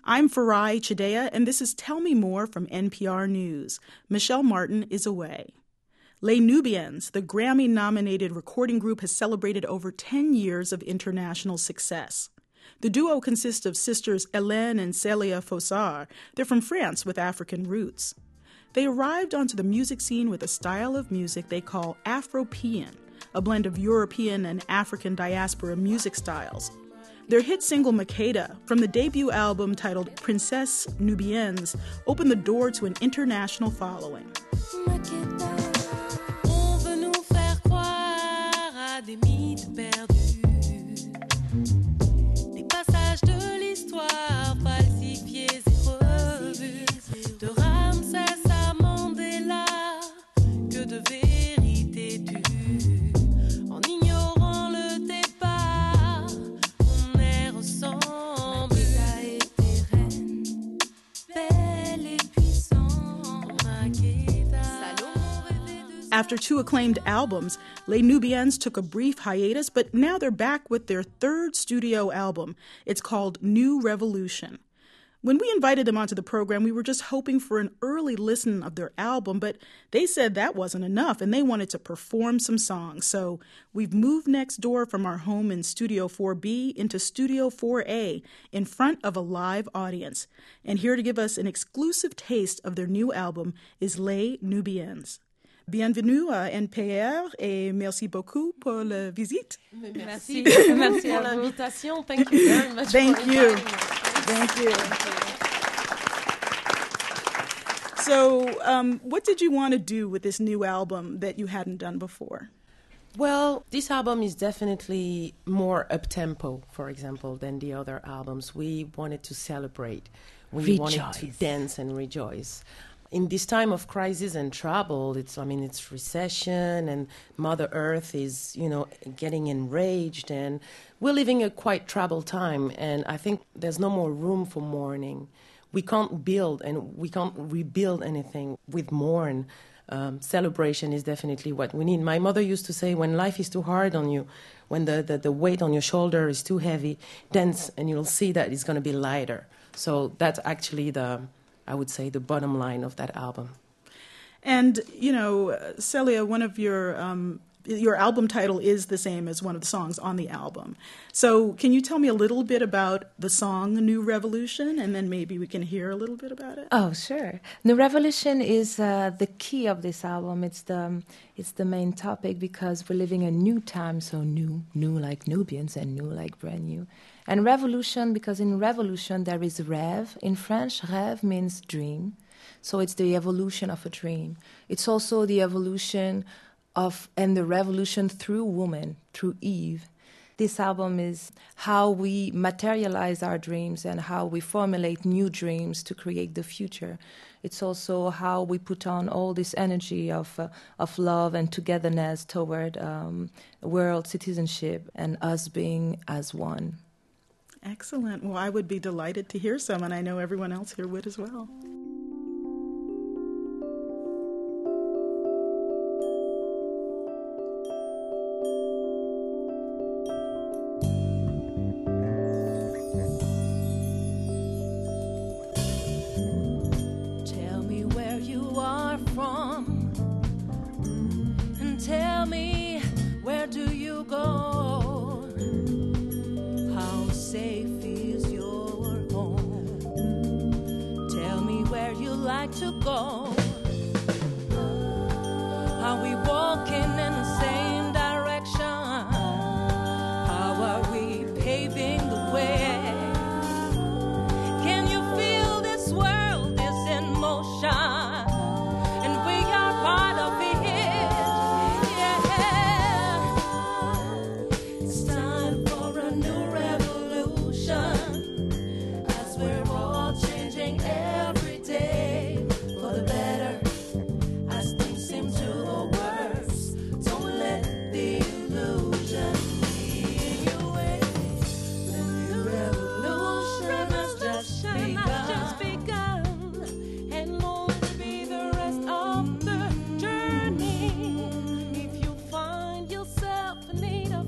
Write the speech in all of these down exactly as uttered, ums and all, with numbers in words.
I'm Farai Chideya, and this is Tell Me More from N P R News. Michelle Martin is away. Les Nubians, the Grammy-nominated recording group, has celebrated over ten years of international success. The duo consists of sisters Hélène and Célia Fossard. They're from France with African roots. They arrived onto the music scene with a style of music they call Afropean, a blend of European and African diaspora music styles. Their hit single Makeda, from the debut album titled Princesse Nubiennes, opened the door to an international following. After two acclaimed albums, Les Nubians took a brief hiatus, but now they're back with their third studio album. It's called New Revolution. When we invited them onto the program, we were just hoping for an early listen of their album, but they said that wasn't enough and they wanted to perform some songs. So we've moved next door from our home in Studio four B into Studio four A in front of a live audience. And here to give us an exclusive taste of their new album is Les Nubians. Bienvenue à N P R et merci beaucoup pour la visite. Merci, merci pour l'invitation. Thank you very much. Thank for you. Thank you. So, um, what did you want to do with this new album that you hadn't done before? Well, this album is definitely more up-tempo, for example, than the other albums. We wanted to celebrate. We rejoice. wanted to dance and rejoice. In this time of crisis and trouble, it's I mean it's recession and Mother Earth is, you know, getting enraged, and we're living a quite troubled time, and I think there's no more room for mourning. We can't build and we can't rebuild anything with mourn. Um, celebration is definitely what we need. My mother used to say, when life is too hard on you, when the, the, the weight on your shoulder is too heavy, dance and you'll see that it's going to be lighter. So that's actually the... I would say, the bottom line of that album. And, you know, Célia, one of your um, your album title is the same as one of the songs on the album. So can you tell me a little bit about the song New Revolution, and then maybe we can hear a little bit about it? Oh, sure. New Revolution is uh, the key of this album. It's the it's the main topic because we're living a new time, so new, new like Nubians and new like brand new. And revolution, because in revolution there is rêve. In French, rêve means dream. So it's the evolution of a dream. It's also the evolution of, and the revolution through woman, through Eve. This album is how we materialize our dreams and how we formulate new dreams to create the future. It's also how we put on all this energy of uh, of love and togetherness toward um, world citizenship and us being as one. Excellent. Well, I would be delighted to hear some, and I know everyone else here would as well. Tell me where you are from, and tell me where do you go? How safe is your home? Tell me where you like to go. Are we walking in the same direction? How are we paving the way? Can you feel this world is in motion? And we are part of it.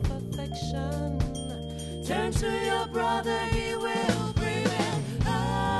Turn to your brother, he will bring it.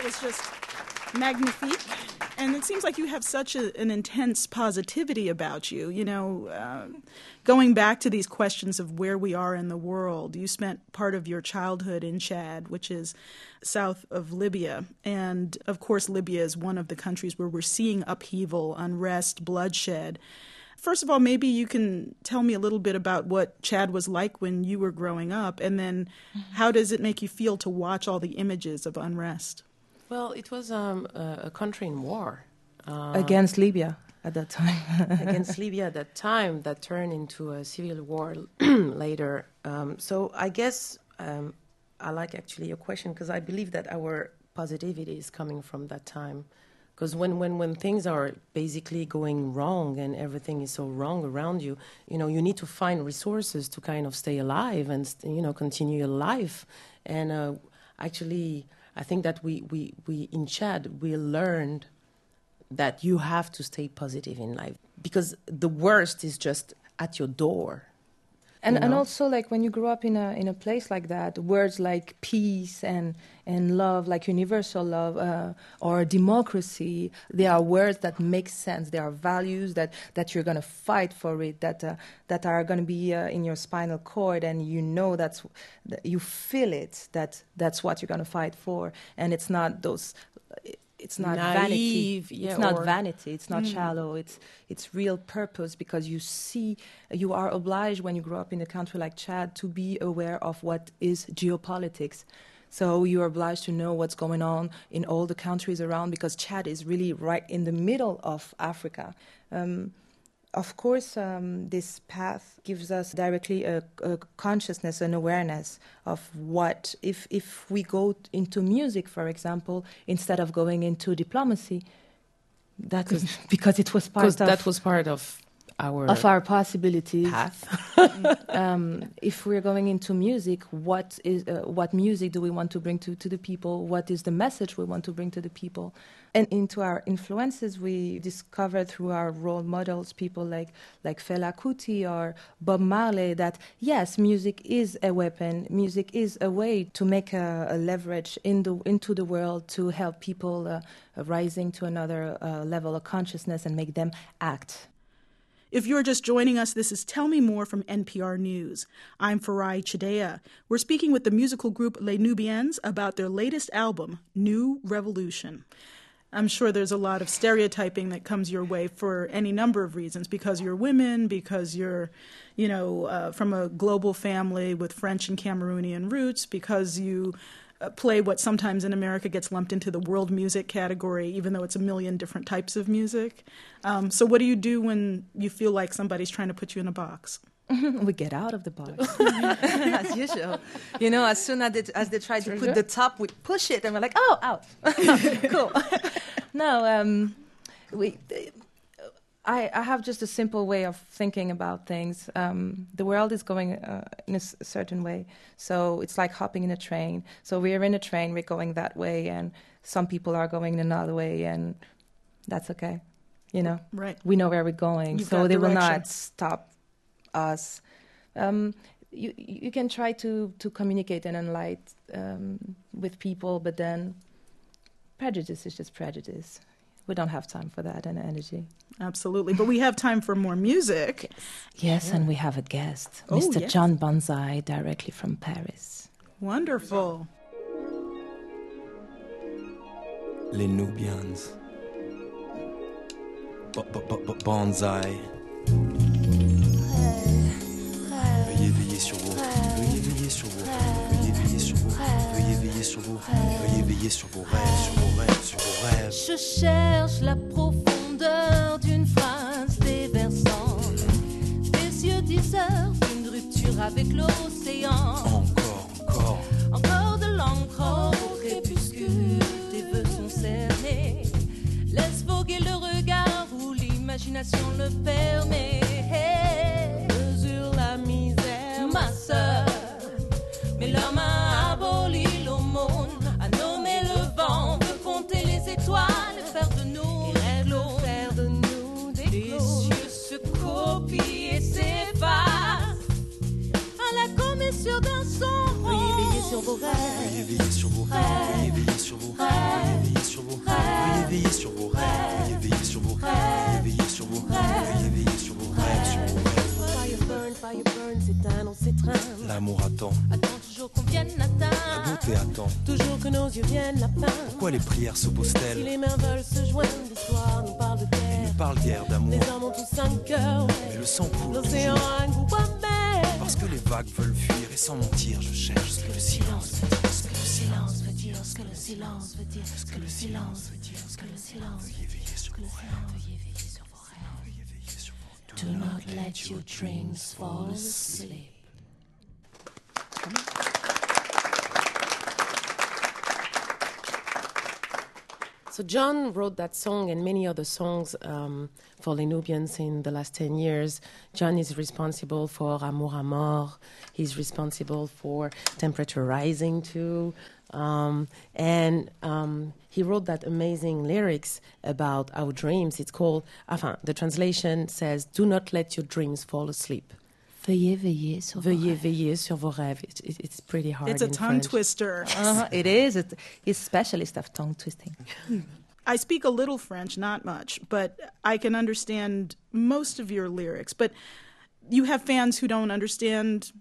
that was just magnifique. And it seems like you have such a, an intense positivity about you. You know, uh, going back to these questions of where we are in the world, you spent part of your childhood in Chad, which is south of Libya. And, of course, Libya is one of the countries where we're seeing upheaval, unrest, bloodshed. First of all, maybe you can tell me a little bit about what Chad was like when you were growing up, and then how does it make you feel to watch all the images of unrest? Well, it was um, a, a country in war. Uh, Against Libya at that time. against Libya at that time, that turned into a civil war later. Um, so I guess um, I like actually your question, because I believe that our positivity is coming from that time. Because when, when, when things are basically going wrong and everything is so wrong around you, you know, you need to find resources to kind of stay alive and, you know, continue your life. And uh, actually, I think that we, we, we in Chad, we learned that you have to stay positive in life, because the worst is just at your door. And You know? and also, like, when you grow up in a in a place like that, words like peace and and love, like universal love, uh, or democracy, they are words that make sense. They are values that, that you're going to fight for it, that uh, that are going to be uh, in your spinal cord, and you know that's that you feel it. That that's what you're going to fight for, and it's not those. It's not Naive, vanity. yeah, it's not or- vanity. It's not Mm. shallow. It's it's real purpose, because you see, you are obliged when you grow up in a country like Chad to be aware of what is geopolitics. So you are obliged to know what's going on in all the countries around, because Chad is really right in the middle of Africa. Um, Of course, um, this path gives us directly a, a consciousness, an awareness of what, if if we go t- into music, for example, instead of going into diplomacy, that is because it was part Because of, that was part of our, of our possibilities. path. um, if we're going into music, what is uh, what music do we want to bring to, to the people? What is the message we want to bring to the people? And into our influences, we discovered through our role models, people like like Fela Kuti or Bob Marley, that yes, music is a weapon. Music is a way to make a, a leverage in the, into the world to help people uh, rising to another uh, level of consciousness and make them act. If you're just joining us, this is Tell Me More from N P R News. I'm Farai Chidea. We're speaking with the musical group Les Nubians about their latest album, New Revolution. I'm sure there's a lot of stereotyping that comes your way for any number of reasons, because you're women, because you're, you know, uh, from a global family with French and Cameroonian roots, because you uh, play what sometimes in America gets lumped into the world music category, even though it's a million different types of music. Um, so what do you do when you feel like somebody's trying to put you in a box? We get out of the box, as usual. You know, as soon as they, as they try to put the top, we push it, and we're like, oh, out. Cool. No, um, we. I, I have just a simple way of thinking about things. Um, the world is going uh, in a s- certain way, so it's like hopping in a train. So we're in a train, we're going that way, and some people are going another way, and that's okay. You know, Right. we know where we're going, You've so got they will direction. not stop us. Um, you you can try to, to communicate and enlighten um, with people, but then prejudice is just prejudice. We don't have time for that and energy. Absolutely. But we have time for more music. Yes, and we have a guest, Oh, Mister yes. John Banzai, directly from Paris. Wonderful. Les Nubians. B- b- b- b- Banzai. Veuillez veiller sur vos. Veuillez veiller sur vos. Veuillez veiller sur vos. Veuillez veiller sur vos. Veuillez veiller sur vos rêves, sur vos rêves, sur vos rêves. Je cherche la profondeur d'une phrase déversante. Des yeux diseurs, une rupture avec l'océan. Encore, encore. Encore de l'encre au crépuscule, tes vœux sont cernés. Laisse voguer le regard où l'imagination le permet. Mesure la misère, ma sœur. Mais l'homme a aboli l'aumône, a nommé le vent, veut compter les étoiles, faire de nous des clos, faire de nous des clos. Les cieux se copient et s'effacent à la commissure d'un son. Veuillez veiller sur vos rêves. Veuillez veiller sur vos rêves. Veuillez veiller sur vos rêves. Veuillez veiller sur vos rêves. Veuillez veiller sur vos rêves. Veuillez veiller sur vos rêves. Veuillez veiller sur vos rêves. Veuillez veiller sur vos rêves. Sur vos rêves. Fire burn, fire burn, s'éteint, on s'étreint. L'amour attend. Attends toujours qu'on vienne La atteindre. beauté attend. Toujours que nos yeux viennent la fin. Pourquoi les prières Si s'opposent-elles? les mains veulent se joindre, l'histoire nous parle de guerre. Ils parlent guère d'amour. Les hommes ont tous un cœur. Mais le sang coule L'océan toujours. a un goût amer. Parce que les vagues veulent fuir et sans mentir je cherche ce que le silence veut dire. Ce que le silence veut dire. Ce que le silence veut dire. Ce que le silence veut dire. Ce que le silence veut dire. Veuillez veiller sur vos rêves. Veuillez veiller sur vos rêves. Veuillez veiller sur vos rêves. Do not let your dreams fall asleep. So John wrote that song and many other songs um, for Les Nubians in the last ten years. John is responsible for Amour à Mort. He's responsible for Temperature Rising too. Um, and um, he wrote that amazing lyrics about our dreams. It's called, enfin, the translation says, do not let your dreams fall asleep. Veuillez veiller sur vos Veuillez rêves. veiller sur vos rêves. It, it, it's pretty hard It's a in tongue French. twister. Uh-huh, it is. It, he's specialist of tongue twisting. I speak a little French, not much, but I can understand most of your lyrics. But you have fans who don't understand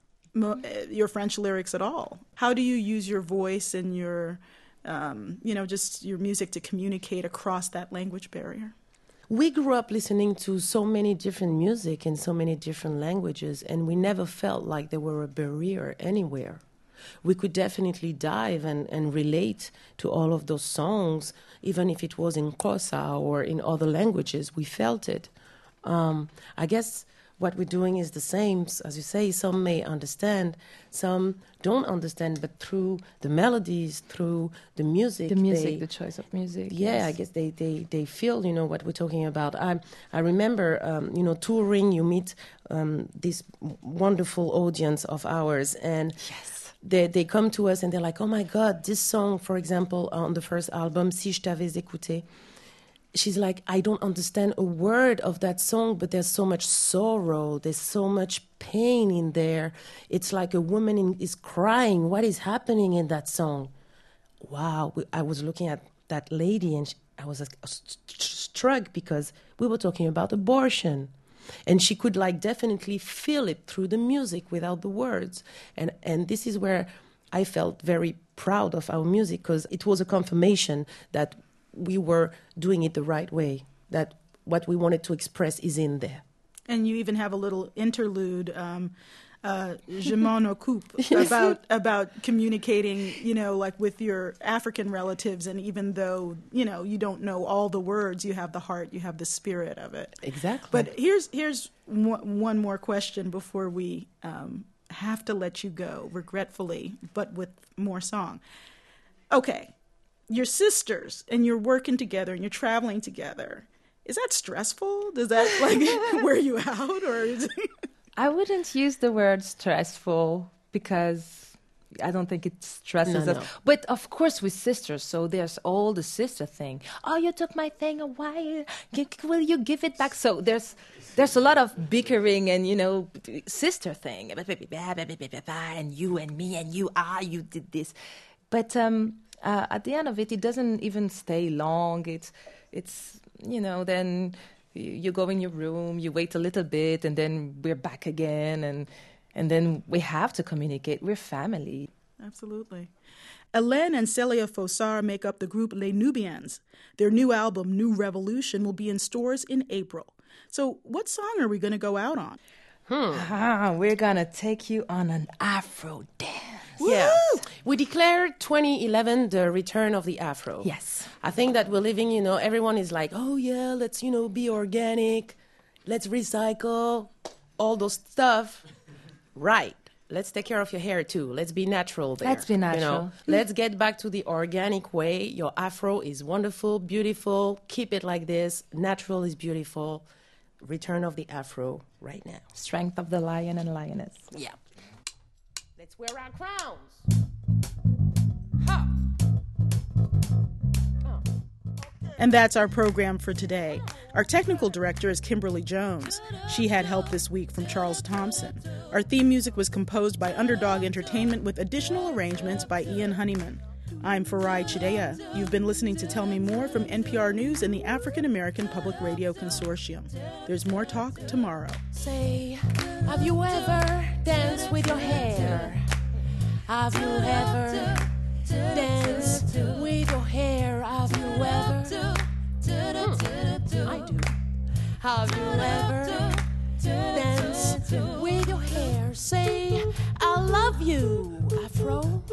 mo- uh, your French lyrics at all. How do you use your voice and your, um, you know, just your music to communicate across that language barrier? We grew up listening to so many different music in so many different languages, and we never felt like there were a barrier anywhere. We could definitely dive and, and relate to all of those songs, even if it was in Xhosa or in other languages. We felt it. Um, I guess what we're doing is the same. As you say, some may understand, some don't understand, but through the melodies, through the music. The music, they, the choice of music. yeah, yes. I guess they, they, they feel, you know, what we're talking about. I I remember, um, you know, touring, you meet um, this wonderful audience of ours, and Yes. they, they come to us and they're like, oh my God, this song, for example, on the first album, Si je t'avais écouté, she's like, I don't understand a word of that song, but there's so much sorrow, there's so much pain in there. It's like a woman in, is crying. What is happening in that song? Wow, we- I was looking at that lady and she, I was uh, st- struck because we were talking about abortion. And she could like definitely feel it through the music without the words. And, and this is where I felt very proud of our music because it was a confirmation that we were doing it the right way, that what we wanted to express is in there. And you even have a little interlude, um, uh, Je m'en occupe, about about communicating, you know, like with your African relatives. And even though, you know, you don't know all the words, you have the heart, you have the spirit of it. Exactly. But here's here's one one more question before we um, have to let you go, regretfully, but with more song. Okay, you're sisters and you're working together and you're traveling together. Is that stressful? Does that like wear you out, or is it... I wouldn't use the word stressful because I don't think it stresses No, us. no. But of course, we're sisters, so there's all the sister thing. Oh, you took my thing. Why G- will you give it back? So there's there's a lot of bickering and you know sister thing. And you and me and you. Ah, you did this. But um, uh, at the end of it, it doesn't even stay long. It's it's you know then. You go in your room, you wait a little bit, and then we're back again, and and then we have to communicate. We're family. Absolutely. Hélène and Célia Fossard make up the group Les Nubians. Their new album, New Revolution, will be in stores in April. So what song are we going to go out on? Ah, we're gonna take you on an Afro dance. Yeah. We declared twenty eleven the return of the Afro. Yes. I think that we're living, you know, everyone is like, oh yeah, let's, you know, be organic, let's recycle, all those stuff. Right. Let's take care of your hair too. Let's be natural there. Let's be You natural. know? Let's get back to the organic way. Your Afro is wonderful, beautiful. Keep it like this. Natural is beautiful. Return of the Afro right now. Strength of the lion and lioness. Yeah. Let's wear our crowns. Ha! Oh. And that's our program for today. Our technical director is Kimberly Jones. She had help this week from Charles Thompson. Our theme music was composed by Underdog Entertainment with additional arrangements by Ian Honeyman. I'm Farai Chideya. You've been listening to Tell Me More from N P R News and the African American Public Radio Consortium. There's more talk tomorrow. Say, have you ever danced with your hair? Have you ever danced with your hair? Have you ever? Hmm, I do. Have you ever danced with your hair? Say, I love you, Afro.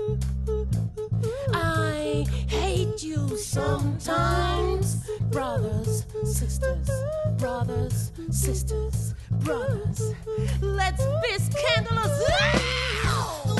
I hate you sometimes. Brothers, sisters, brothers, sisters, brothers. Let's be scandalous.